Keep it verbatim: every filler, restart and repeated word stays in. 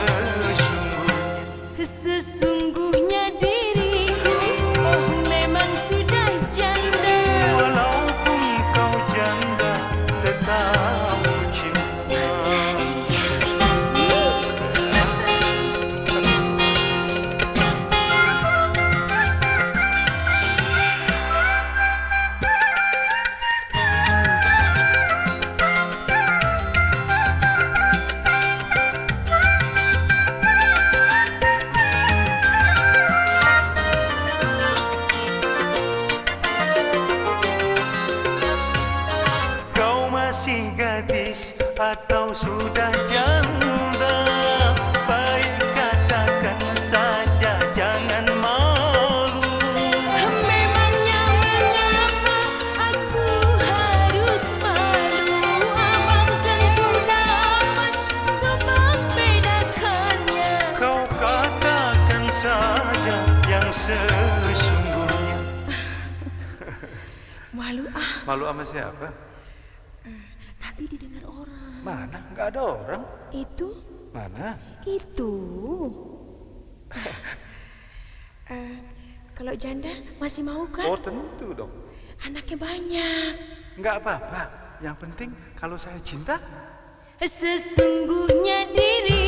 sesungguhnya. Sesungguhnya diriku, oh memang sudah janda. Walaupun kau janda tetap cinta. Masih gadis atau sudah janda, baik katakan saja, jangan malu. Memangnya mengapa aku harus malu? Abang tentu dapat kau membedakannya. Kau katakan saja yang sesungguhnya. Malu ah, Malu sama siapa? nanti didengar orang. Mana? Nggak ada orang. Itu, Mana? itu. Eh, kalau janda masih mau kan? Oh tentu dong. Anaknya banyak. Nggak apa-apa. Yang penting kalau saya cinta. Sesungguhnya diri